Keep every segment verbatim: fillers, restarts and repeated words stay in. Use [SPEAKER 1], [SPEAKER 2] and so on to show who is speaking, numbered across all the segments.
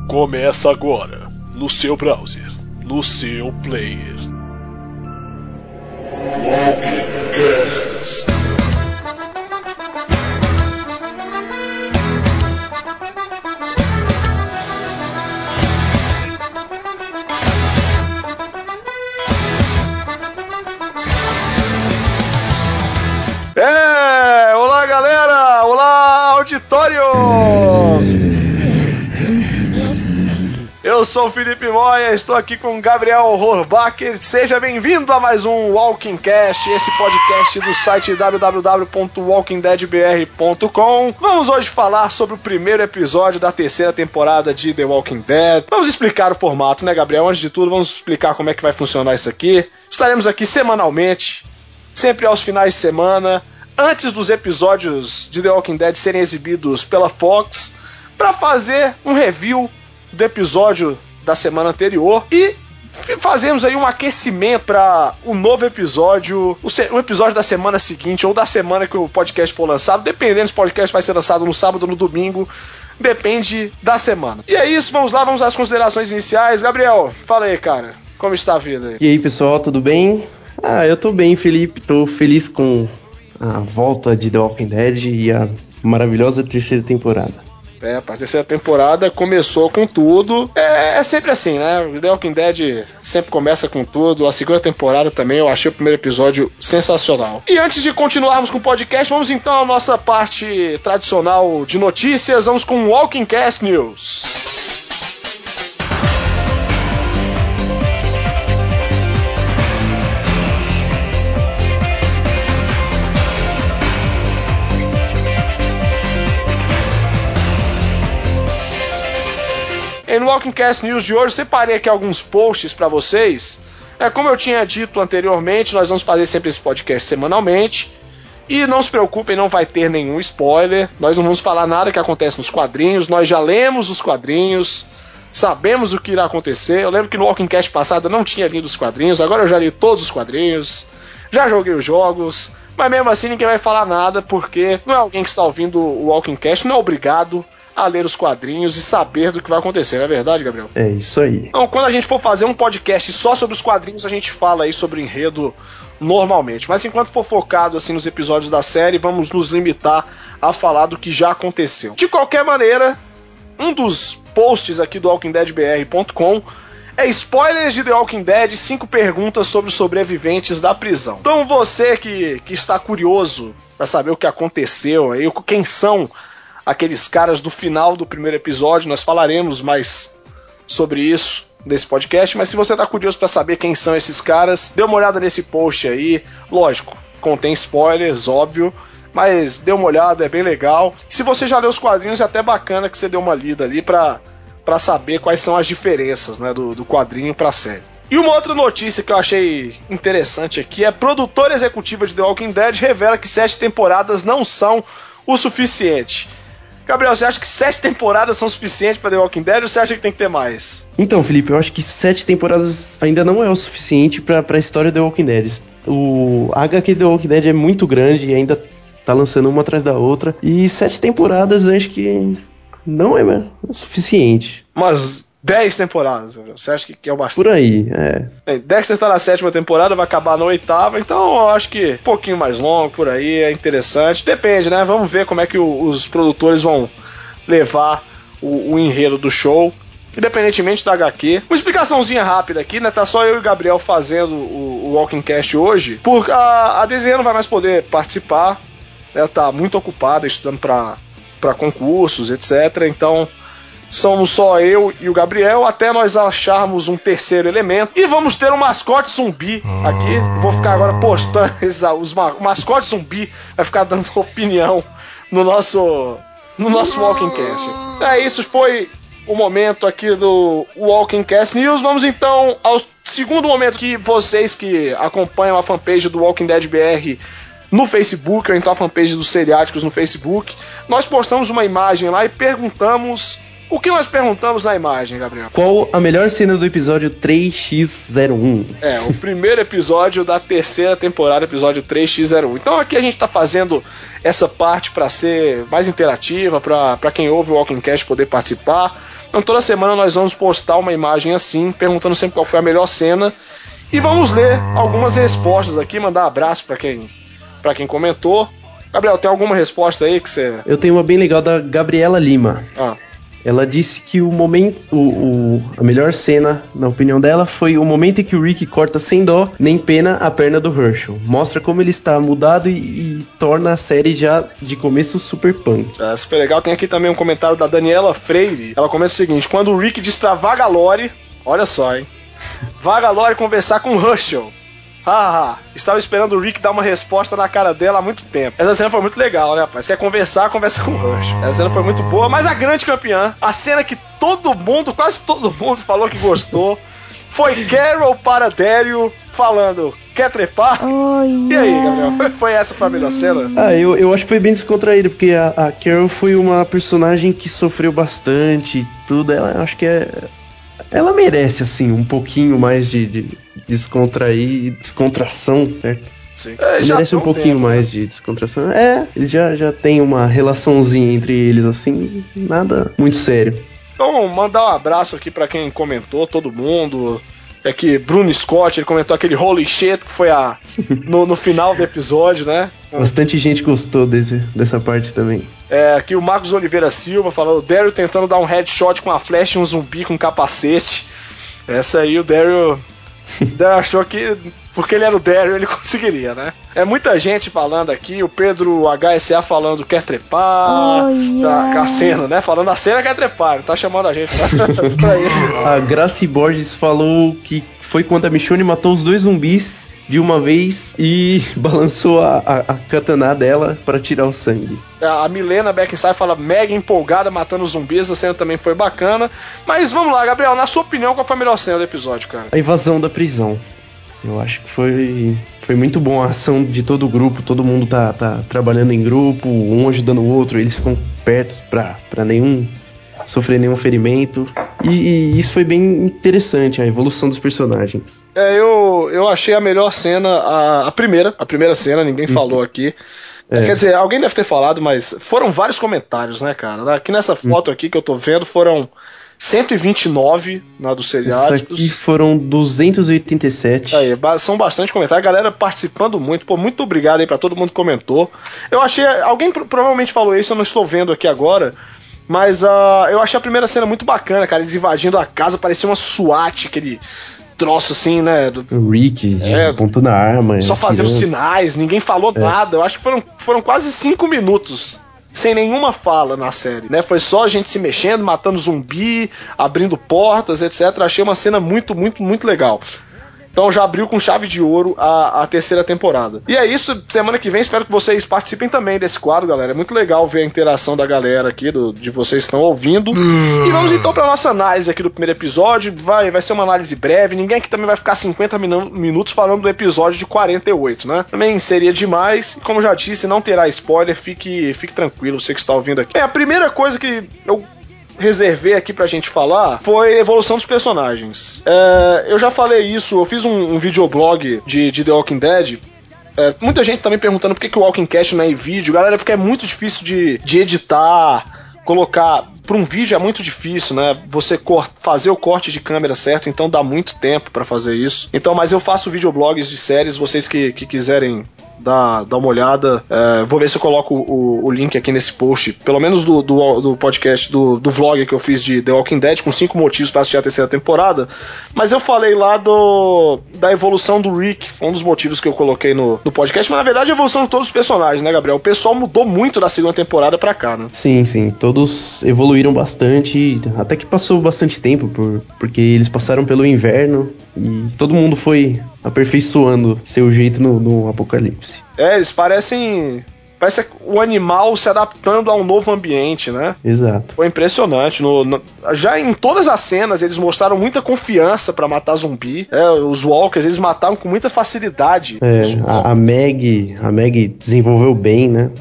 [SPEAKER 1] Começa agora, no seu browser, no seu player. Walking Cast. É, olá galera, olá auditório! Eu sou o Felipe Moya, estou aqui com o Gabriel Horbacher. Seja bem-vindo a mais um Walking Cast, esse podcast do site w w w ponto walking dead b r ponto com. Vamos hoje falar sobre o primeiro episódio da terceira temporada de The Walking Dead. Vamos explicar o formato, né, Gabriel? Antes de tudo, vamos explicar como é que vai funcionar isso aqui. Estaremos aqui semanalmente, sempre aos finais de semana, antes dos episódios de The Walking Dead serem exibidos pela Fox, para fazer um review do episódio da semana anterior e fazemos aí um aquecimento para o novo episódio, o episódio da semana seguinte ou da semana que o podcast for lançado, dependendo se o podcast vai ser lançado no sábado ou no domingo, depende da semana. E é isso, vamos lá, vamos às considerações iniciais. Gabriel, fala aí, cara, como está a vida aí?
[SPEAKER 2] E aí, pessoal, tudo bem? Ah, eu tô bem, Felipe, tô feliz com a volta de The Walking Dead e a maravilhosa terceira temporada.
[SPEAKER 1] É, a terceira temporada começou com tudo. É, é sempre assim, né? O The Walking Dead sempre começa com tudo. A segunda temporada também, eu achei o primeiro episódio sensacional. E antes de continuarmos com o podcast, vamos então à nossa parte tradicional de notícias. Vamos com o Walking Cast News. E no Walking Cast News de hoje, separei aqui alguns posts para vocês. É, como eu tinha dito anteriormente, nós vamos fazer sempre esse podcast semanalmente. E não se preocupem, não vai ter nenhum spoiler. Nós não vamos falar nada que acontece nos quadrinhos. Nós já lemos os quadrinhos, sabemos o que irá acontecer. Eu lembro que no Walking Cast passado eu não tinha lido os quadrinhos, agora eu já li todos os quadrinhos, já joguei os jogos. Mas mesmo assim ninguém vai falar nada, porque não é alguém que está ouvindo o Walking Cast, não é obrigado a ler os quadrinhos e saber do que vai acontecer, não é verdade, Gabriel?
[SPEAKER 2] É isso aí.
[SPEAKER 1] Então, quando a gente for fazer um podcast só sobre os quadrinhos, a gente fala aí sobre o enredo normalmente. Mas enquanto for focado assim nos episódios da série, vamos nos limitar a falar do que já aconteceu. De qualquer maneira, um dos posts aqui do walking dead b r ponto com é spoilers de The Walking Dead, cinco perguntas sobre os sobreviventes da prisão. Então você que, que está curioso para saber o que aconteceu aí, quem são aqueles caras do final do primeiro episódio, nós falaremos mais sobre isso nesse podcast, mas se você tá curioso pra saber quem são esses caras, dê uma olhada nesse post aí. Lógico, contém spoilers, óbvio, mas dê uma olhada, é bem legal. Se você já leu os quadrinhos, é até bacana que você dê uma lida ali pra, pra saber quais são as diferenças, né, do, do quadrinho pra série. E uma outra notícia que eu achei interessante aqui é a produtora executiva de The Walking Dead revela que sete temporadas não são o suficiente. Gabriel, você acha que sete temporadas são suficientes para The Walking Dead ou você acha que tem que ter mais?
[SPEAKER 2] Então, Felipe, eu acho que sete temporadas ainda não é o suficiente pra, pra história do The Walking Dead. O a H Q The Walking Dead é muito grande e ainda tá lançando uma atrás da outra. E sete temporadas eu acho que não é, é suficiente.
[SPEAKER 1] Mas dez temporadas, você acha que é o bastante?
[SPEAKER 2] Por aí, é.
[SPEAKER 1] é. Dexter tá na sétima temporada, vai acabar na oitava, então eu acho que um pouquinho mais longo por aí, é interessante. Depende, né? Vamos ver como é que o, os produtores vão levar o, o enredo do show, independentemente da H Q. Uma explicaçãozinha rápida aqui, né? Tá só eu e o Gabriel fazendo o, o Walking Cast hoje, porque a, a Desenha não vai mais poder participar, ela tá muito ocupada estudando pra, pra concursos, etcétera. Então somos só eu e o Gabriel, até nós acharmos um terceiro elemento. E vamos ter um mascote zumbi aqui. Vou ficar agora postando os ma- o mascote zumbi vai ficar dando opinião no nosso, no nosso Walking Cast. É isso, foi o momento aqui do Walking Cast News. Vamos então ao segundo momento, que vocês que acompanham a fanpage do Walking Dead B R no Facebook, ou então a fanpage dos Seriáticos no Facebook, nós postamos uma imagem lá e perguntamos. O que nós perguntamos na imagem, Gabriel?
[SPEAKER 2] Qual a melhor cena do episódio três por zero um?
[SPEAKER 1] É, o primeiro episódio da terceira temporada, episódio três por zero um. Então aqui a gente tá fazendo essa parte para ser mais interativa, para quem ouve o Walking Cast poder participar. Então toda semana nós vamos postar uma imagem assim, perguntando sempre qual foi a melhor cena. E vamos ler algumas respostas aqui, mandar um abraço pra quem, pra quem comentou. Gabriel, tem alguma resposta aí que você...
[SPEAKER 2] Eu tenho uma bem legal da Gabriela Lima.
[SPEAKER 1] Ah.
[SPEAKER 2] Ela disse que o momento, o, o, a melhor cena, na opinião dela, foi o momento em que o Rick corta sem dó, nem pena, a perna do Herschel. Mostra como ele está mudado e, e torna a série já de começo super punk.
[SPEAKER 1] É, isso foi legal. Tem aqui também um comentário da Daniela Freire. Ela comenta o seguinte: quando o Rick diz pra Vagalore, olha só, hein, Vagalore conversar com o Herschel. Haha, estava esperando o Rick dar uma resposta na cara dela há muito tempo. Essa cena foi muito legal, né, rapaz? Quer conversar, conversa com o Herschel. Essa cena foi muito boa, mas a grande campeã, a cena que todo mundo, quase todo mundo falou que gostou, foi Carol para Daryl falando: quer trepar?
[SPEAKER 3] Oh,
[SPEAKER 1] e aí, Gabriel? Foi, foi essa foi a melhor cena?
[SPEAKER 2] Ah, eu, eu acho que foi bem descontraído, porque a, a Carol foi uma personagem que sofreu bastante e tudo. Ela, acho que é... Ela merece, assim, um pouquinho mais de, de descontrair, descontração, certo?
[SPEAKER 1] Sim. É, já
[SPEAKER 2] merece um pouquinho
[SPEAKER 1] tempo,
[SPEAKER 2] mais
[SPEAKER 1] né?
[SPEAKER 2] de descontração. É, eles já, já têm uma relaçãozinha entre eles, assim, nada muito sério.
[SPEAKER 1] Então, mandar um abraço aqui pra quem comentou, todo mundo. É que Bruno Scott, ele comentou aquele holy shit que foi a, no, no final do episódio, né?
[SPEAKER 2] Bastante gente gostou desse, dessa parte também.
[SPEAKER 1] É, aqui o Marcos Oliveira Silva falou: o Daryl tentando dar um headshot com uma flecha e um zumbi com um capacete. Essa aí o Daryl, Daryl achou que, porque ele era o Daryl, ele conseguiria, né? É muita gente falando aqui, o Pedro H S A falando quer trepar,
[SPEAKER 3] Oh, yeah.
[SPEAKER 1] tá, a cena, né? Falando a cena quer trepar, ele tá chamando a gente pra, pra isso.
[SPEAKER 2] A Graci Borges falou que foi quando a Michonne matou os dois zumbis de uma vez e balançou a, a, a katana dela pra tirar o sangue.
[SPEAKER 1] A Milena Beckenside fala mega empolgada matando os zumbis, a cena também foi bacana. Mas vamos lá, Gabriel, na sua opinião, qual foi a melhor cena do episódio, cara?
[SPEAKER 2] A invasão da prisão. Eu acho que foi, foi muito bom a ação de todo o grupo, todo mundo tá, tá trabalhando em grupo, um ajudando o outro, eles ficam perto pra, pra nenhum sofrer nenhum ferimento. E, e isso foi bem interessante, a evolução dos personagens.
[SPEAKER 1] É, eu, eu achei a melhor cena, a, a primeira, a primeira cena, ninguém uhum. falou aqui. É. Quer dizer, alguém deve ter falado, mas foram vários comentários, né, cara? Aqui nessa foto aqui que eu tô vendo foram cento e vinte e nove na do Seriáticos.
[SPEAKER 2] Isso aqui foram duzentos e oitenta e sete.
[SPEAKER 1] Aí, são bastante comentários, a galera participando muito. Pô, muito obrigado aí pra todo mundo que comentou. Eu achei, alguém provavelmente falou isso, eu não estou vendo aqui agora, mas uh, eu achei a primeira cena muito bacana, cara. Eles invadindo a casa, parecia uma SWAT, aquele troço assim, né? Do,
[SPEAKER 2] o Rick, é, apontando a arma.
[SPEAKER 1] Só fazendo
[SPEAKER 2] tirando.
[SPEAKER 1] sinais, ninguém falou é. nada. Eu acho que foram, foram quase cinco minutos sem nenhuma fala na série, né? Foi só a gente se mexendo, matando zumbi, abrindo portas, etcétera. Achei uma cena muito, muito, muito legal. Então já abriu com chave de ouro a, a terceira temporada. E é isso, semana que vem espero que vocês participem também desse quadro, galera. É muito legal ver a interação da galera aqui, do, de vocês que estão ouvindo. Hum. E vamos então pra nossa análise aqui do primeiro episódio. Vai, vai ser uma análise breve, ninguém aqui também vai ficar cinquenta minutos falando do episódio de quarenta e oito, né? Também seria demais. E como já disse, não terá spoiler, fique, fique tranquilo, você que está ouvindo aqui. É, a primeira coisa que eu reservei aqui pra gente falar foi a evolução dos personagens. É, eu já falei isso, eu fiz um, um videoblog de, de The Walking Dead. É, muita gente também perguntando por que, que o Walking Cast não é em vídeo. Galera, porque é muito difícil de, de editar, colocar. Para um vídeo é muito difícil, né? Você cor- fazer o corte de câmera certo, então dá muito tempo pra fazer isso. Então, mas eu faço videoblogs de séries, vocês que, que quiserem dar, dar uma olhada, é, vou ver se eu coloco o, o link aqui nesse post, pelo menos do, do, do podcast, do, do vlog que eu fiz de The Walking Dead, com cinco motivos pra assistir a terceira temporada. Mas eu falei lá do, da evolução do Rick, foi um dos motivos que eu coloquei no, no podcast, mas na verdade a evolução de todos os personagens, né, Gabriel? O pessoal mudou muito da segunda temporada pra cá, né?
[SPEAKER 2] Sim, sim, todos evoluíram bastante, até que passou bastante tempo, por, porque eles passaram pelo inverno e todo mundo foi aperfeiçoando seu jeito no, no apocalipse.
[SPEAKER 1] É, eles parecem... Parece o animal se adaptando a um novo ambiente, né?
[SPEAKER 2] Exato.
[SPEAKER 1] Foi impressionante. No, no, já em todas as cenas, eles mostraram muita confiança pra matar zumbi. É, os walkers, eles matavam com muita facilidade.
[SPEAKER 2] É, a, a Meg, a Meg desenvolveu bem, né?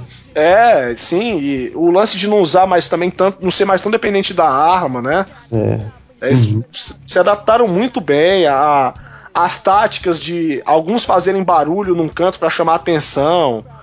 [SPEAKER 1] É, sim, e o lance de não usar mais também tanto, não ser mais tão dependente da arma, né?
[SPEAKER 2] É.
[SPEAKER 1] Eles
[SPEAKER 2] uhum.
[SPEAKER 1] se adaptaram muito bem a, as táticas de alguns fazerem barulho num canto pra chamar atenção.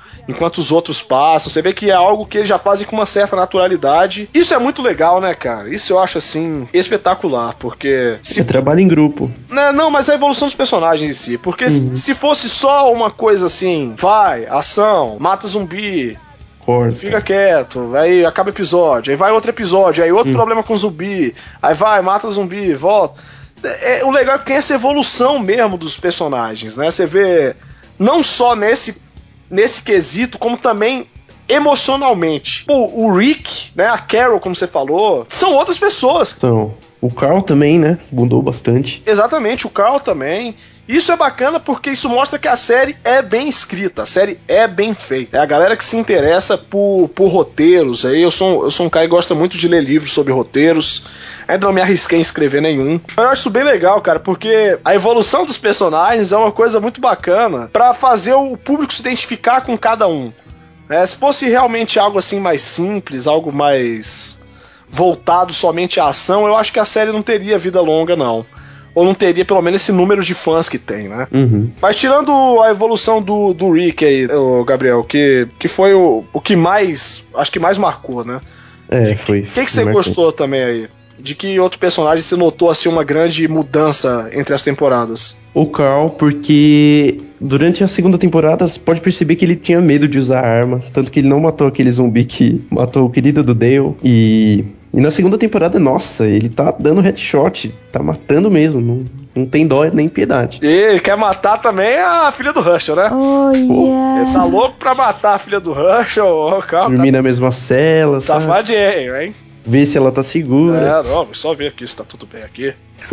[SPEAKER 1] enquanto os outros passam. Você vê que é algo que eles já fazem com uma certa naturalidade. Isso é muito legal, né, cara? Isso eu acho, assim, espetacular, porque...
[SPEAKER 2] Se... É trabalho em grupo.
[SPEAKER 1] Não, não, mas a evolução dos personagens em si. Porque uhum. se fosse só uma coisa assim, vai, ação, mata zumbi...
[SPEAKER 2] Corta.
[SPEAKER 1] Fica quieto, aí acaba o episódio, aí vai outro episódio, aí outro hum. problema com zumbi, aí vai, mata zumbi, volta. É, o legal é que tem essa evolução mesmo dos personagens, né? Você vê não só nesse, nesse quesito, como também emocionalmente. O, o Rick, né, a Carol, como você falou, são outras pessoas.
[SPEAKER 2] Então, o Carl também, né? Mudou bastante.
[SPEAKER 1] Exatamente, o Carl também. Isso é bacana porque isso mostra que a série é bem escrita, a série é bem feita. É a galera que se interessa por, por roteiros. Aí eu sou, eu sou um cara que gosta muito de ler livros sobre roteiros. Ainda não me arrisquei em escrever nenhum. Eu acho isso bem legal, cara, porque a evolução dos personagens é uma coisa muito bacana pra fazer o público se identificar com cada um. É, se fosse realmente algo assim mais simples, algo mais voltado somente à ação, eu acho que a série não teria vida longa, não. Ou não teria pelo menos esse número de fãs que tem, né?
[SPEAKER 2] Uhum.
[SPEAKER 1] Mas tirando a evolução do, do Rick aí, o Gabriel, que, que foi o, o que mais, acho que mais marcou, né?
[SPEAKER 2] É, foi.
[SPEAKER 1] O que, que você gostou também aí? De que outro personagem você notou assim uma grande mudança entre as temporadas?
[SPEAKER 2] O Carl, porque durante a segunda temporada você pode perceber que ele tinha medo de usar a arma, tanto que ele não matou aquele zumbi que matou o querido do Dale. E, e na segunda temporada, nossa, ele tá dando headshot, tá matando mesmo, não, não tem dó nem piedade.
[SPEAKER 1] E ele quer matar também a filha do Herschel, né?
[SPEAKER 3] Oh, yeah.
[SPEAKER 1] Ele tá louco pra matar a filha do Herschel. O Carl
[SPEAKER 2] dormir
[SPEAKER 1] tá...
[SPEAKER 2] na mesma cela,
[SPEAKER 1] safadinho, hein?
[SPEAKER 2] Ver se ela tá segura.
[SPEAKER 1] É, não, só ver aqui se tá tudo bem aqui.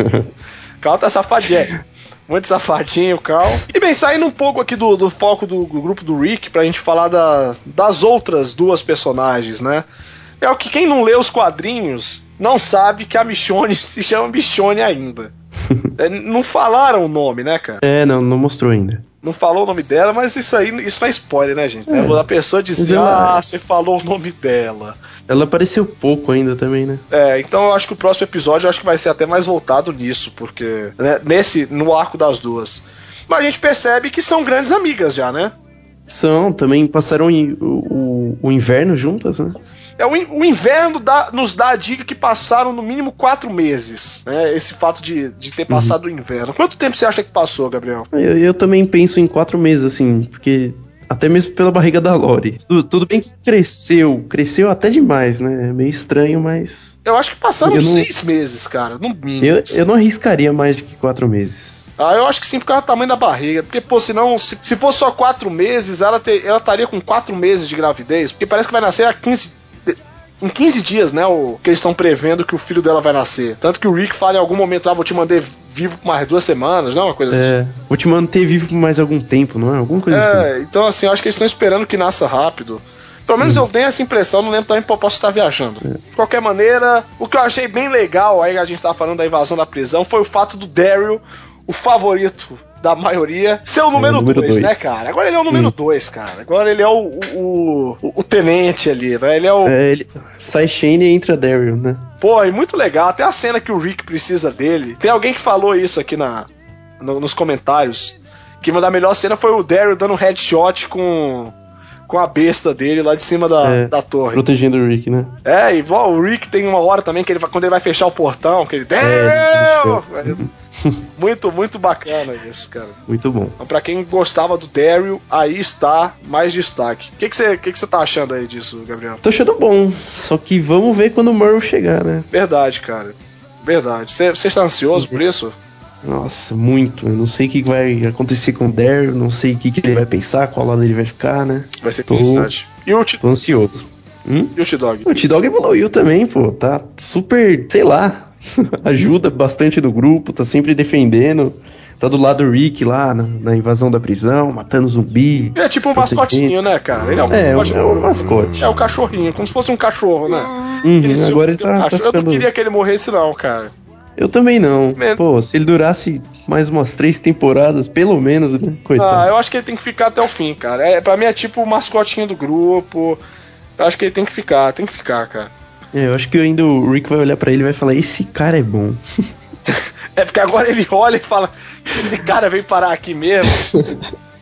[SPEAKER 1] O Carl tá safadinho. Muito safadinho, o Carl. E bem, saindo um pouco aqui do, do foco do, do grupo do Rick, pra gente falar da, das outras duas personagens, né? É o que quem não lê os quadrinhos não sabe que a Michonne se chama Michonne ainda. É, não falaram o nome, né, cara?
[SPEAKER 2] É, não, não mostrou ainda.
[SPEAKER 1] Não falou o nome dela, mas isso aí, isso não é spoiler, né, gente? É. A pessoa dizer,
[SPEAKER 2] ela...
[SPEAKER 1] ah, você falou o nome dela.
[SPEAKER 2] Ela apareceu pouco ainda também, né?
[SPEAKER 1] É, então eu acho que o próximo episódio eu acho que vai ser até mais voltado nisso, porque, né, nesse, no arco das duas. Mas a gente percebe que são grandes amigas já, né?
[SPEAKER 2] São, também passaram o, o, o inverno juntas, né?
[SPEAKER 1] É, o, o inverno dá, nos dá a dica que passaram no mínimo quatro meses, né? Esse fato de, de ter passado uhum. o inverno. Quanto tempo você acha que passou, Gabriel?
[SPEAKER 2] Eu, eu também penso em quatro meses, assim, porque até mesmo pela barriga da Lori. Tudo, tudo bem que cresceu, cresceu até demais, né? É meio estranho, mas...
[SPEAKER 1] Eu acho que passaram
[SPEAKER 2] não...
[SPEAKER 1] seis meses, cara, no mínimo.
[SPEAKER 2] Eu, eu não arriscaria mais do que quatro meses.
[SPEAKER 1] Ah, eu acho que sim, por causa do tamanho da barriga. Porque, pô, senão, se, se fosse só quatro meses, ela, ter, ela estaria com quatro meses de gravidez, porque parece que vai nascer a quinze... Em quinze dias, né, o, que eles estão prevendo que o filho dela vai nascer. Tanto que o Rick fala em algum momento, ah, vou te manter vivo por mais duas semanas, não é uma coisa assim?
[SPEAKER 2] É, vou te manter vivo por mais algum tempo, não é? Alguma coisa
[SPEAKER 1] é,
[SPEAKER 2] assim.
[SPEAKER 1] É, então assim, eu acho que eles estão esperando que nasça rápido. Pelo menos hum. eu tenho essa impressão, não lembro também, posso estar viajando. É. De qualquer maneira, o que eu achei bem legal, aí a gente tava falando da invasão da prisão, foi o fato do Daryl, o favorito da maioria, ser o número dois, é, né, cara? Agora ele é o número dois, cara. Agora ele é o, o, o, o tenente ali, né? Ele é o...
[SPEAKER 2] É, ele sai Shane e entra Daryl, né?
[SPEAKER 1] Pô, e muito legal. Até a cena que o Rick precisa dele. Tem alguém que falou isso aqui na, no, nos comentários, que uma da melhor cena foi o Daryl dando um headshot com... com a besta dele lá de cima da,
[SPEAKER 2] é,
[SPEAKER 1] da torre.
[SPEAKER 2] Protegendo o Rick, né?
[SPEAKER 1] É, igual o Rick tem uma hora também que ele, quando ele vai fechar o portão, que ele... Daryl! É, muito, muito bacana isso, cara.
[SPEAKER 2] Muito bom.
[SPEAKER 1] Então, pra quem gostava do Daryl, aí está mais destaque. O que que você que que você tá achando aí disso, Gabriel?
[SPEAKER 2] Tô achando bom, só que vamos ver quando o Murrow chegar, né?
[SPEAKER 1] Verdade, cara. Verdade. Você está ansioso por isso?
[SPEAKER 2] Nossa, muito. Eu não sei o que vai acontecer com o Daryl, não sei o que, que ele vai pensar, qual lado ele vai ficar, né?
[SPEAKER 1] Vai ser felicidade. E o T...
[SPEAKER 2] Tô ansioso. Hum?
[SPEAKER 1] E o T-Dog?
[SPEAKER 2] O T-Dog evoluiu também, pô. Tá super, sei lá, ajuda bastante do grupo, tá sempre defendendo. Tá do lado do Rick lá, na, na invasão da prisão, matando zumbi.
[SPEAKER 1] É tipo um mascotinho, né, cara? Ele é um
[SPEAKER 2] é,
[SPEAKER 1] mascote.
[SPEAKER 2] É um mascote.
[SPEAKER 1] É o cachorrinho, como se fosse um cachorro, né?
[SPEAKER 2] Uhum, agora ele tá, um tá ficando...
[SPEAKER 1] Eu não queria que ele morresse não, cara.
[SPEAKER 2] Eu também não. Men... Pô, se ele durasse mais umas três temporadas, pelo menos, né? Coitado.
[SPEAKER 1] Ah, eu acho que ele tem que ficar até o fim, cara. É, pra mim é tipo o mascotinho do grupo. Eu acho que ele tem que ficar, tem que ficar, cara.
[SPEAKER 2] É, eu acho que ainda o Rick vai olhar pra ele e vai falar, esse cara é bom.
[SPEAKER 1] É porque agora ele olha e fala, esse cara veio parar aqui mesmo.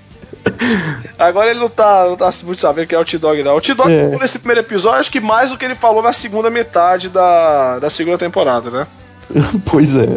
[SPEAKER 1] Agora ele não tá, não tá muito sabendo quem é o T-Dog, não. O T-Dog é. falou nesse primeiro episódio, acho que mais do que ele falou na segunda metade da, da segunda temporada, né?
[SPEAKER 2] Pois é.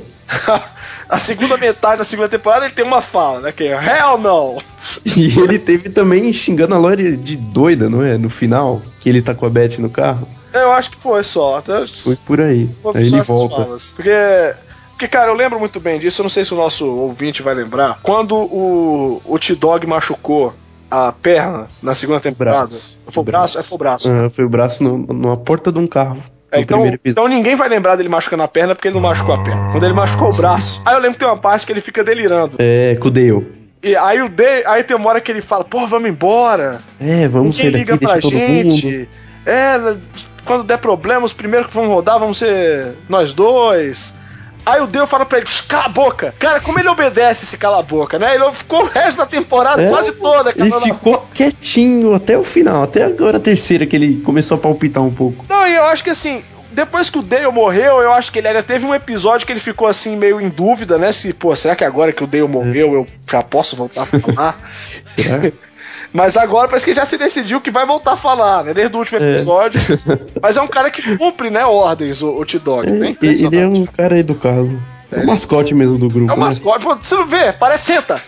[SPEAKER 1] A segunda metade da segunda temporada ele tem uma fala, né? Que é Hell no!
[SPEAKER 2] E ele teve também xingando a Lori de doida, não é? No final, que ele tá com a Beth no carro.
[SPEAKER 1] Eu acho que foi só. Até
[SPEAKER 2] foi por aí. Aí ele volta.
[SPEAKER 1] Falas. Porque... Porque, cara, eu lembro muito bem disso, eu não sei se o nosso ouvinte vai lembrar. Quando o, o T-Dog machucou a perna na segunda temporada.
[SPEAKER 2] Braço.
[SPEAKER 1] Foi o braço? É, foi o braço.
[SPEAKER 2] Ah, foi o braço no, numa porta de um carro.
[SPEAKER 1] É, então, então ninguém vai lembrar dele machucando a perna porque ele não machucou a perna. Quando ele machucou o braço. Aí eu lembro que tem uma parte que ele fica delirando.
[SPEAKER 2] É, com o Dale.
[SPEAKER 1] E aí o Dale, aí tem uma hora que ele fala, pô, vamos embora.
[SPEAKER 2] É, vamos
[SPEAKER 1] ninguém
[SPEAKER 2] sair
[SPEAKER 1] liga
[SPEAKER 2] daqui,
[SPEAKER 1] pra
[SPEAKER 2] deixa
[SPEAKER 1] gente.
[SPEAKER 2] todo mundo.
[SPEAKER 1] É, quando der problema, os primeiros que vão rodar vão ser nós dois. Aí o Dale fala pra ele, cala a boca. Cara, como ele obedece esse cala a boca, né? Ele ficou o resto da temporada é, quase toda.
[SPEAKER 2] Ele ficou quietinho até o final, até agora a terceira que ele começou a palpitar um pouco.
[SPEAKER 1] Não, e eu acho que assim, depois que o Dale morreu, eu acho que ele ainda teve um episódio que ele ficou assim, meio em dúvida, né? Se, pô, será que agora que o Dale morreu eu já posso voltar a falar?
[SPEAKER 2] Será?
[SPEAKER 1] Mas agora parece que já se decidiu que vai voltar a falar, né? Desde o último episódio. É. Mas é um cara que cumpre, né, ordens, o, o T-Dog.
[SPEAKER 2] É, ele é um cara educado. É, é o mascote mesmo do grupo.
[SPEAKER 1] É o mascote. Né? Você não vê? Parece senta.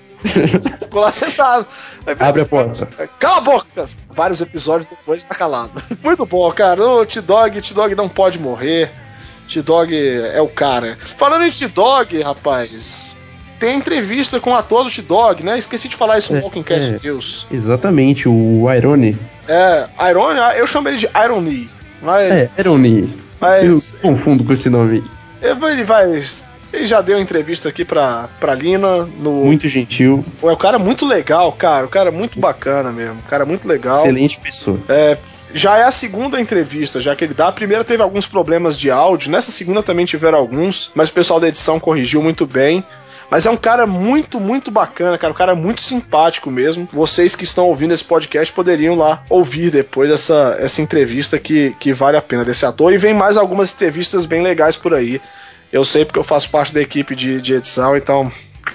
[SPEAKER 1] Ficou lá sentado.
[SPEAKER 2] Abre a porta.
[SPEAKER 1] Cala a boca. Vários episódios depois tá calado. Muito bom, cara. O T-Dog, T-Dog não pode morrer. T-Dog é o cara. Falando em T-Dog, rapaz... Tem entrevista com o ator do T-Dog, né? Esqueci de falar isso no
[SPEAKER 2] é,
[SPEAKER 1] Walking Cast
[SPEAKER 2] é,
[SPEAKER 1] News.
[SPEAKER 2] Exatamente, o Irony.
[SPEAKER 1] É, Irony, eu chamo ele de Irony. Mas,
[SPEAKER 2] é, Irony.
[SPEAKER 1] Mas,
[SPEAKER 2] eu confundo com esse nome.
[SPEAKER 1] Ele vai... Ele já deu entrevista aqui pra, pra Lina. No...
[SPEAKER 2] Muito gentil.
[SPEAKER 1] É um cara muito legal, cara. O cara é muito bacana mesmo. O cara é muito legal.
[SPEAKER 2] Excelente pessoa.
[SPEAKER 1] É... Já é a segunda entrevista, já que ele dá. A primeira teve alguns problemas de áudio. Nessa segunda também tiveram alguns. Mas o pessoal da edição corrigiu muito bem. Mas é um cara muito, muito bacana, cara. Um cara muito simpático mesmo. Vocês que estão ouvindo esse podcast poderiam lá ouvir depois essa, essa entrevista que, que vale a pena desse ator. E vem mais algumas entrevistas bem legais por aí. Eu sei porque eu faço parte da equipe de, de edição, então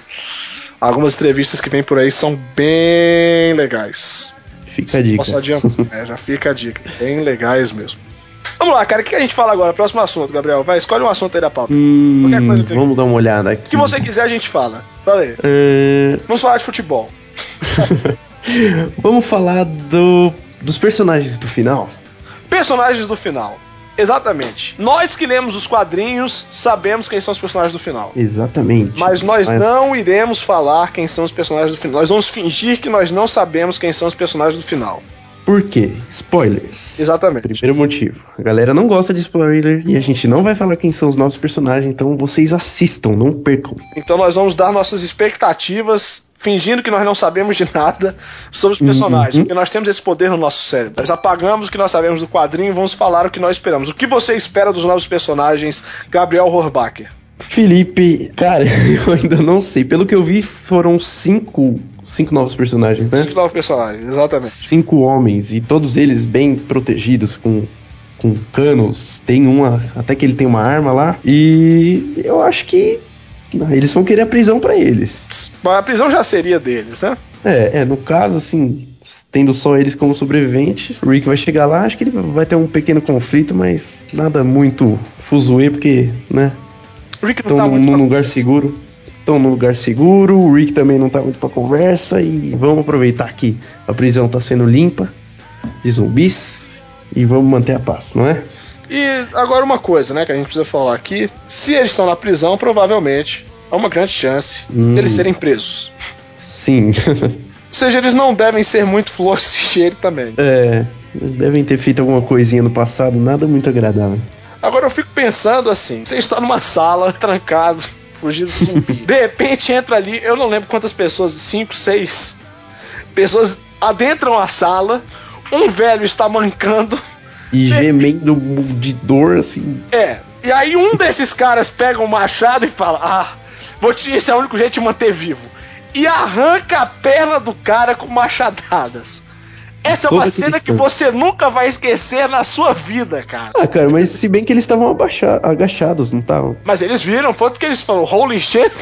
[SPEAKER 1] algumas entrevistas que vem por aí são bem legais.
[SPEAKER 2] Fica a dica.
[SPEAKER 1] Posso adiantar, é, já fica a dica. Bem legais mesmo. Vamos lá, cara, o que a gente fala agora? Próximo assunto, Gabriel. Vai, escolhe um assunto aí da pauta.
[SPEAKER 2] Hum, coisa vamos dar uma olhada aqui.
[SPEAKER 1] O que você quiser a gente fala. Fala aí.
[SPEAKER 2] É...
[SPEAKER 1] Vamos falar de futebol.
[SPEAKER 2] Vamos falar do, dos personagens do final.
[SPEAKER 1] Personagens do final. Exatamente. Nós que lemos os quadrinhos sabemos quem são os personagens do final.
[SPEAKER 2] Exatamente.
[SPEAKER 1] Mas nós
[SPEAKER 2] Mas...
[SPEAKER 1] não iremos falar quem são os personagens do final. Nós vamos fingir que nós não sabemos quem são os personagens do final.
[SPEAKER 2] Por quê? Spoilers.
[SPEAKER 1] Exatamente.
[SPEAKER 2] Primeiro motivo. A galera não gosta de spoiler e a gente não vai falar quem são os nossos personagens, então vocês assistam, não percam.
[SPEAKER 1] Então nós vamos dar nossas expectativas, fingindo que nós não sabemos de nada sobre os personagens, uhum. porque nós temos esse poder no nosso cérebro. Nós apagamos o que nós sabemos do quadrinho e vamos falar o que nós esperamos. O que você espera dos novos personagens, Gabriel Rohrbacher?
[SPEAKER 2] Felipe, cara, eu ainda não sei. Pelo que eu vi, foram cinco... Cinco novos personagens, né?
[SPEAKER 1] Cinco novos personagens, exatamente.
[SPEAKER 2] Cinco homens, e todos eles bem protegidos, com, com canos. Tem uma, até que ele tem uma arma lá. E eu acho que eles vão querer a prisão pra eles.
[SPEAKER 1] Mas a prisão já seria deles, né?
[SPEAKER 2] É, é, no caso, assim, tendo só eles como sobreviventes, o Rick vai chegar lá, acho que ele vai ter um pequeno conflito, mas nada muito fuzuê, porque, né?
[SPEAKER 1] O Rick não tá
[SPEAKER 2] muito num lugar seguro. Estão num lugar seguro, o Rick também não tá muito pra conversa e vamos aproveitar que a prisão tá sendo limpa de zumbis e vamos manter a paz, não é?
[SPEAKER 1] E agora uma coisa, né, que a gente precisa falar aqui, se eles estão na prisão, provavelmente há uma grande chance hum. deles serem presos.
[SPEAKER 2] Sim.
[SPEAKER 1] Ou seja, eles não devem ser muito flores de cheiro também.
[SPEAKER 2] É, eles devem ter feito alguma coisinha no passado, nada muito agradável.
[SPEAKER 1] Agora eu fico pensando assim, você está numa sala, trancado, fugindo do zumbi. De repente entra ali, eu não lembro quantas pessoas, cinco, seis pessoas adentram a sala, um velho está mancando.
[SPEAKER 2] E gemendo de dor, assim.
[SPEAKER 1] É, e aí um desses caras pega um machado e fala, ah, vou te, esse é o único jeito de manter vivo. E arranca a perna do cara com machadadas. Essa é uma cena que você nunca vai esquecer na sua vida, cara.
[SPEAKER 2] Ah, cara, mas se bem que eles estavam agachados, não estavam?
[SPEAKER 1] Mas eles viram, foi o que eles falaram, holy shit.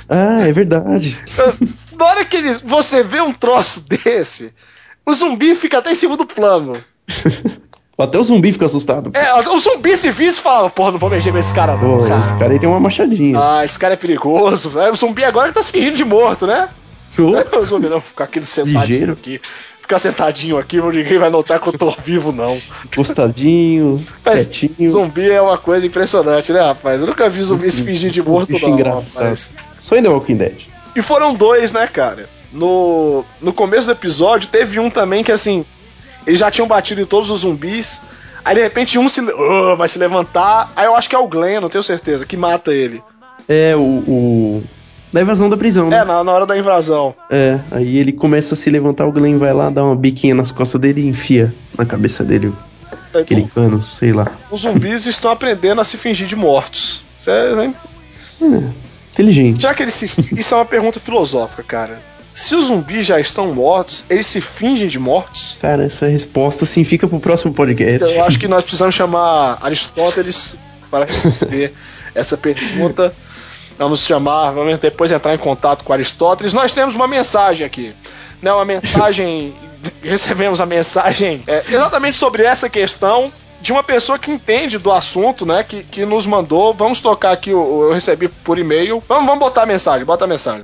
[SPEAKER 2] Ah, é verdade.
[SPEAKER 1] Na hora que eles, você vê um troço desse, o zumbi fica até em segundo plano.
[SPEAKER 2] Até o zumbi fica assustado.
[SPEAKER 1] É, o zumbi se visse e falava, porra, não vou mexer com esse cara não,
[SPEAKER 2] Pô,
[SPEAKER 1] cara.
[SPEAKER 2] esse cara aí tem uma machadinha.
[SPEAKER 1] Ah, esse cara é perigoso. É, o zumbi agora tá se fingindo de morto, né? O zumbi não, ficar aqui sentadinho Ligeiro. aqui. Ficar sentadinho aqui, ninguém vai notar que eu tô vivo, não.
[SPEAKER 2] Postadinho,
[SPEAKER 1] Mas
[SPEAKER 2] quietinho.
[SPEAKER 1] Zumbi é uma coisa impressionante, né, rapaz? Eu nunca vi zumbi se fingir de morto, não,
[SPEAKER 2] engraçado.
[SPEAKER 1] rapaz.
[SPEAKER 2] Só em The Walking Dead.
[SPEAKER 1] E foram dois, né, cara? No, no começo do episódio, teve um também que, assim, eles já tinham batido em todos os zumbis. Aí, de repente, um se, uh, vai se levantar. Aí eu acho que é o Glenn, não tenho certeza, que mata ele.
[SPEAKER 2] É, o... o... Da invasão da prisão, né?
[SPEAKER 1] É, na, na hora da invasão.
[SPEAKER 2] É, aí ele começa a se levantar, o Glenn vai lá, dá uma biquinha nas costas dele e enfia na cabeça dele
[SPEAKER 1] Então,
[SPEAKER 2] aquele cano, sei lá.
[SPEAKER 1] Os zumbis estão aprendendo a se fingir de mortos. Isso é, é...
[SPEAKER 2] é inteligente.
[SPEAKER 1] Já que eles se... Isso é uma pergunta filosófica, cara. Se os zumbis já estão mortos, eles se fingem de mortos?
[SPEAKER 2] Cara, essa resposta sim fica pro próximo podcast.
[SPEAKER 1] Eu acho que nós precisamos chamar Aristóteles para responder essa pergunta. Vamos chamar, vamos depois entrar em contato com Aristóteles. Nós temos uma mensagem aqui, né? Uma mensagem, recebemos a mensagem é, exatamente sobre essa questão de uma pessoa que entende do assunto, né? Que, que nos mandou. Vamos tocar aqui, eu, eu recebi por e-mail. Vamos, vamos botar a mensagem, bota a mensagem.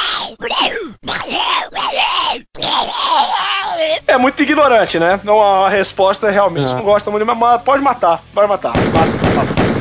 [SPEAKER 1] É muito ignorante, né? Não, a resposta realmente ah. não gosta muito, mas pode matar, pode matar, mata, mata.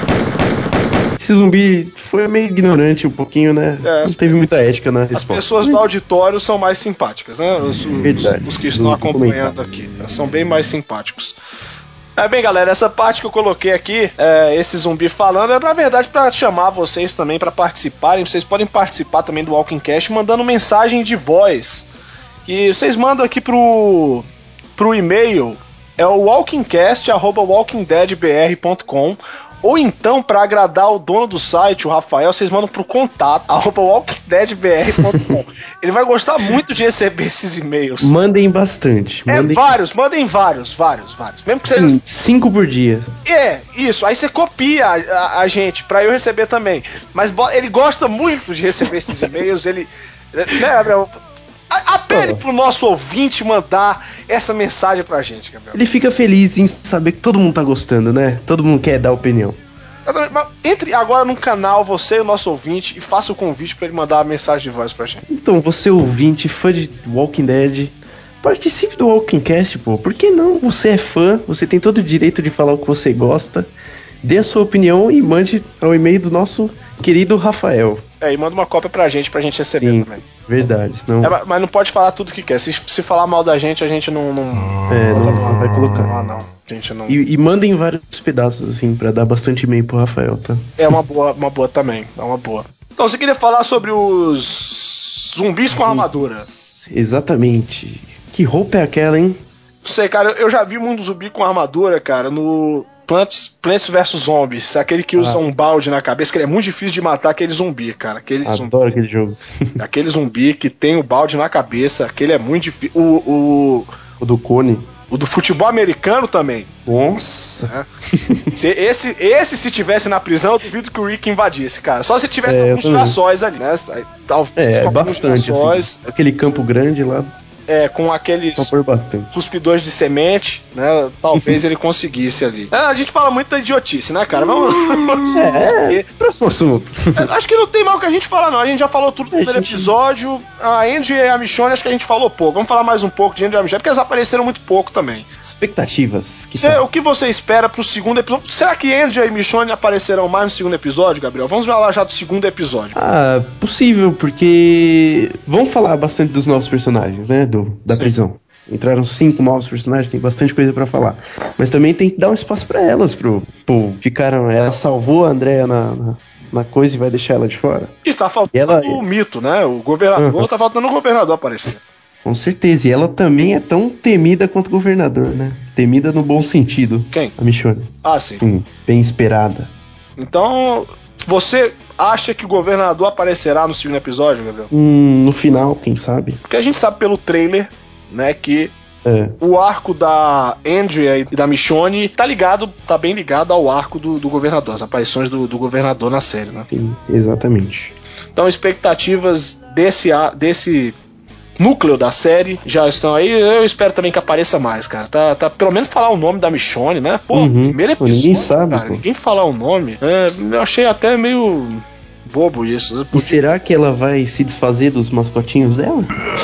[SPEAKER 2] Esse zumbi foi meio ignorante um pouquinho, né? É, não teve muita ética na resposta.
[SPEAKER 1] As pessoas do auditório são mais simpáticas, né? Os,
[SPEAKER 2] Verdade,
[SPEAKER 1] os, os que estão acompanhando aqui são bem mais simpáticos. É, bem, galera, essa parte que eu coloquei aqui, é, esse zumbi falando, é na verdade para chamar vocês também para participarem. Vocês podem participar também do Walking Cast mandando mensagem de voz. E vocês mandam aqui pro, pro e-mail, é o walkingcast arroba walking dead b r ponto com. Ou então, pra agradar o dono do site, o Rafael, vocês mandam pro contato, arroba walking dead b r ponto com. Ele vai gostar muito de receber esses e-mails.
[SPEAKER 2] Mandem bastante.
[SPEAKER 1] É,
[SPEAKER 2] mandem...
[SPEAKER 1] vários, mandem vários, vários, vários. Mesmo que
[SPEAKER 2] Sim,
[SPEAKER 1] seja...
[SPEAKER 2] cinco por dia.
[SPEAKER 1] É, isso. Aí você copia a, a, a gente, pra eu receber também. Mas ele gosta muito de receber esses e-mails, ele... Né, Gabriel? Apele pro nosso ouvinte mandar essa mensagem pra gente, Gabriel.
[SPEAKER 2] Ele fica feliz em saber que todo mundo tá gostando, né? Todo mundo quer dar opinião.
[SPEAKER 1] Entre agora no canal, você e o nosso ouvinte, e faça o convite pra ele mandar a mensagem de voz pra gente.
[SPEAKER 2] Então, você ouvinte, fã de Walking Dead, participe do Walking Cast, pô. Por que não? Você é fã, você tem todo o direito de falar o que você gosta. Dê a sua opinião e mande ao e-mail do nosso querido Rafael.
[SPEAKER 1] É, e manda uma cópia pra gente, pra gente receber.
[SPEAKER 2] Sim,
[SPEAKER 1] também.
[SPEAKER 2] Verdade, senão...
[SPEAKER 1] É, mas não pode falar tudo que quer. Se, se falar mal da gente, a gente não... não
[SPEAKER 2] é, não, não, não vai colocar.
[SPEAKER 1] Não, não. Gente, não...
[SPEAKER 2] E, e mandem vários pedaços, assim, pra dar bastante e-mail pro Rafael, tá?
[SPEAKER 1] É uma boa, uma boa também, é uma boa. Então, você queria falar sobre os zumbis com armadura.
[SPEAKER 2] Exatamente. Que roupa é aquela, hein?
[SPEAKER 1] Não sei, cara, eu já vi muito zumbi com armadura, cara, no... Plants, Plants versus Zombies, aquele que usa ah. um balde na cabeça, que ele é muito difícil de matar aquele zumbi, cara. Aquele
[SPEAKER 2] Adoro
[SPEAKER 1] zumbi,
[SPEAKER 2] aquele jogo.
[SPEAKER 1] Aquele zumbi que tem o balde na cabeça, aquele é muito difícil. O, o,
[SPEAKER 2] o do cone.
[SPEAKER 1] O do futebol americano também.
[SPEAKER 2] Nossa.
[SPEAKER 1] É. Se esse, esse, se tivesse na prisão, eu duvido que o Rick invadisse, cara. Só se tivesse
[SPEAKER 2] é,
[SPEAKER 1] alguns girassóis ali, né?
[SPEAKER 2] Talvez é, bastante, assim. Aquele campo grande lá.
[SPEAKER 1] É, com aqueles cuspidores de semente, né? Talvez ele conseguisse ali. É, a gente fala muito da idiotice, né, cara? Vamos.
[SPEAKER 2] É, é. Próximo assunto.
[SPEAKER 1] É, acho que não tem mal que a gente falar, não. A gente já falou tudo no é, primeiro gente... episódio. A Andy e a Michonne, acho que a gente falou pouco. Vamos falar mais um pouco de Andy e a Michonne, porque elas apareceram muito pouco também.
[SPEAKER 2] Expectativas. Que
[SPEAKER 1] Cê, o que você espera pro segundo episódio? Será que Andy e Michonne aparecerão mais no segundo episódio, Gabriel? Vamos falar já do segundo episódio.
[SPEAKER 2] Ah, possível, porque vamos falar bastante dos novos personagens, né? Do da Sim. prisão. Entraram cinco novos personagens, tem bastante coisa pra falar. Mas também tem que dar um espaço pra elas, pro, pro ficaram, ela salvou a Andrea na, na, na coisa e vai deixar ela de fora.
[SPEAKER 1] E tá faltando e ela... o mito, né? O governador, uhum. tá faltando o governador aparecer.
[SPEAKER 2] Com certeza, e ela também é tão temida quanto o governador, né? Temida no bom sentido.
[SPEAKER 1] Quem?
[SPEAKER 2] A Michonne.
[SPEAKER 1] Ah, sim.
[SPEAKER 2] Sim, bem esperada.
[SPEAKER 1] Então, você acha que o governador aparecerá no segundo episódio, Gabriel?
[SPEAKER 2] Hum, no final, quem sabe?
[SPEAKER 1] Porque a gente sabe pelo trailer, né, que
[SPEAKER 2] é.
[SPEAKER 1] o arco da Andrea e da Michonne tá ligado, tá bem ligado ao arco do, do governador, as aparições do, do governador na série, né?
[SPEAKER 2] Sim, exatamente.
[SPEAKER 1] Então, expectativas desse, desse núcleo da série já estão aí. Eu espero também que apareça mais, cara. Tá, tá pelo menos falar o nome da Michonne, né? Pô,
[SPEAKER 2] uhum.
[SPEAKER 1] primeiro episódio,
[SPEAKER 2] ninguém sabe,
[SPEAKER 1] cara.
[SPEAKER 2] Pô.
[SPEAKER 1] Ninguém falar o nome. É, eu achei até meio bobo isso.
[SPEAKER 2] E será que ela vai se desfazer dos mascotinhos dela?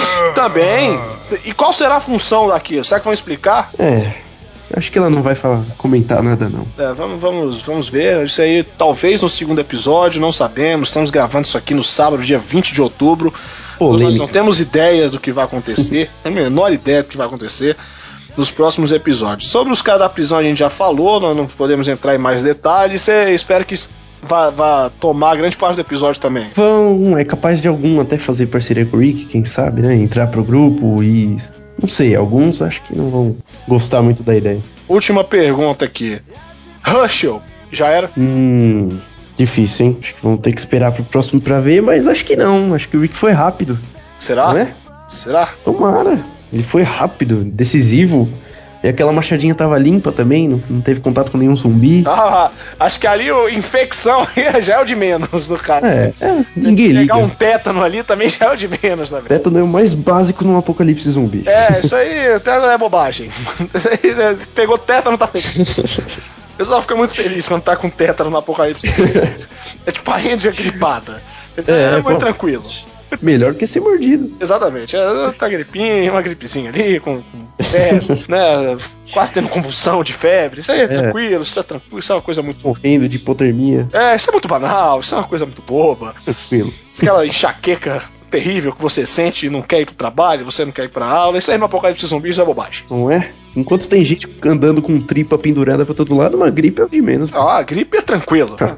[SPEAKER 1] Também. E qual será a função daquilo? Será que vão explicar?
[SPEAKER 2] É... Acho que ela não vai falar, comentar nada, não.
[SPEAKER 1] É, vamos, vamos, vamos ver. Isso aí, talvez no segundo episódio, não sabemos. Estamos gravando isso aqui no sábado, dia vinte de outubro. Polêmica. Nós não temos ideia do que vai acontecer. Não tem a menor ideia do que vai acontecer nos próximos episódios. Sobre os caras da prisão a gente já falou, nós não podemos entrar em mais detalhes. Eu espero que vá, vá tomar grande parte do episódio também.
[SPEAKER 2] Vão, é capaz de algum até fazer parceria com o Rick, quem sabe, né? Entrar pro grupo e... Não sei, alguns acho que não vão gostar muito da ideia.
[SPEAKER 1] Última pergunta aqui. Herschel, já era?
[SPEAKER 2] Hum, difícil, hein? Acho que vamos ter que esperar pro próximo pra ver, mas acho que não. Acho que o Rick foi rápido.
[SPEAKER 1] Será?
[SPEAKER 2] Não é?
[SPEAKER 1] Será?
[SPEAKER 2] Tomara. Ele foi rápido, decisivo. E aquela machadinha tava limpa também, não, não teve contato com nenhum zumbi.
[SPEAKER 1] Ah, acho que ali a infecção já é o de menos do cara.
[SPEAKER 2] É, é ninguém liga.
[SPEAKER 1] Pegar um tétano ali também já é o de menos também.
[SPEAKER 2] Tétano é o mais básico num apocalipse zumbi.
[SPEAKER 1] É, isso aí, tétano é bobagem. Isso aí, pegou tétano, tá feliz. O pessoal fica muito feliz quando tá com tétano no apocalipse zumbi. É tipo a rede gripada. Isso é, é muito pô, tranquilo.
[SPEAKER 2] Melhor que ser mordido.
[SPEAKER 1] Exatamente. É, tá gripinha, uma gripezinha ali, com, com febre, né? Quase tendo convulsão de febre. Isso aí é, é. tranquilo, isso é tranquilo, isso é uma coisa muito...
[SPEAKER 2] Morrendo de hipotermia.
[SPEAKER 1] É, isso é muito banal, isso é uma coisa muito boba.
[SPEAKER 2] Tranquilo.
[SPEAKER 1] Aquela enxaqueca terrível que você sente e não quer ir pro trabalho, você não quer ir pra aula, isso aí no apocalipse zumbi, isso é bobagem.
[SPEAKER 2] Não é? Enquanto tem gente andando com tripa pendurada pra todo lado, uma gripe é o de menos.
[SPEAKER 1] Ah, a gripe é tranquilo. Ah.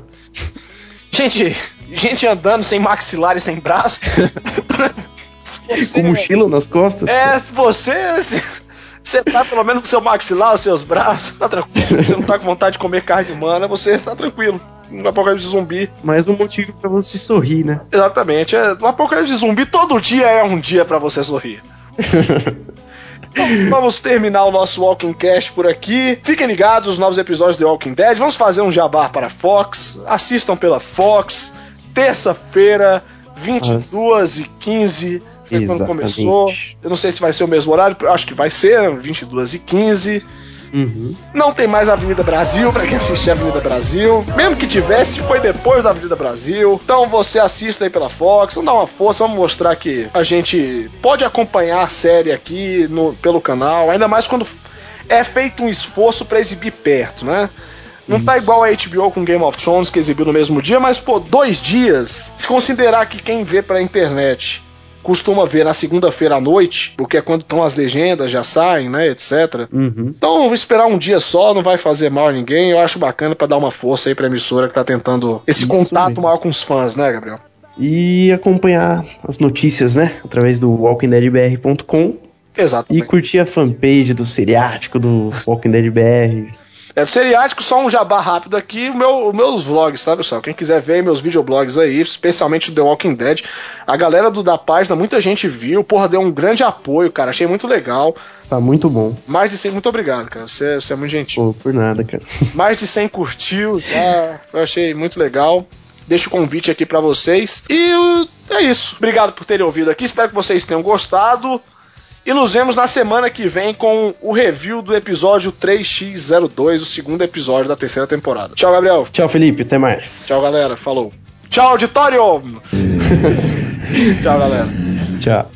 [SPEAKER 1] Gente... Gente andando sem maxilar e sem braço.
[SPEAKER 2] Você, com mochila nas costas.
[SPEAKER 1] É, você. Você tá pelo menos com seu maxilar, os seus braços, tá tranquilo. Você não tá com vontade de comer carne humana, você tá tranquilo. No apocalipse zumbi.
[SPEAKER 2] Mais um motivo pra você sorrir, né?
[SPEAKER 1] Exatamente. É, no apocalipse zumbi, todo dia é um dia pra você sorrir. Então, vamos terminar o nosso Walking Cast por aqui. Fiquem ligados nos novos episódios de The Walking Dead. Vamos fazer um jabá para a Fox. Assistam pela Fox. Terça-feira, vinte e duas e quinze. Foi
[SPEAKER 2] Exatamente.
[SPEAKER 1] Quando começou. Eu não sei se vai ser o mesmo horário. Acho que vai ser, vinte e duas e quinze.
[SPEAKER 2] Uhum.
[SPEAKER 1] Não tem mais Avenida Brasil pra quem assistir a Avenida Brasil. Mesmo que tivesse, foi depois da Avenida Brasil. Então você assista aí pela Fox. Vamos dar uma força, vamos mostrar que a gente pode acompanhar a série aqui no, pelo canal. Ainda mais quando é feito um esforço pra exibir perto, né? Não tá igual a H B O com Game of Thrones, que exibiu no mesmo dia, mas, pô, dois dias. Se considerar que quem vê pela internet costuma ver na segunda-feira à noite, porque é quando estão as legendas, já saem, né, etcétera.
[SPEAKER 2] Uhum.
[SPEAKER 1] Então, esperar um dia só, não vai fazer mal a ninguém. Eu acho bacana pra dar uma força aí pra emissora que tá tentando esse Isso contato mesmo. maior com os fãs, né, Gabriel?
[SPEAKER 2] E acompanhar as notícias, né, através do walking dead b r ponto com.
[SPEAKER 1] Exatamente.
[SPEAKER 2] E curtir a fanpage do seriático do Walking Dead B R.
[SPEAKER 1] É, do seriático, só um jabá rápido aqui, o meu, meus vlogs, tá, pessoal? Quem quiser ver meus videoblogs aí, especialmente do The Walking Dead, a galera do, da página, muita gente viu, porra, deu um grande apoio, cara, achei muito legal.
[SPEAKER 2] Tá muito bom.
[SPEAKER 1] Mais de cem, muito obrigado, cara, você, você é muito gentil.
[SPEAKER 2] Pô, por nada, cara.
[SPEAKER 1] Mais de cem curtiu, já, eu achei muito legal. Deixo o convite aqui pra vocês. E uh, é isso. Obrigado por terem ouvido aqui, espero que vocês tenham gostado. E nos vemos na semana que vem com o review do episódio três por zero dois, o segundo episódio da terceira temporada. Tchau, Gabriel.
[SPEAKER 2] Tchau, Felipe. Até mais.
[SPEAKER 1] Tchau, galera. Falou. Tchau, auditório! Tchau, galera.
[SPEAKER 2] Tchau.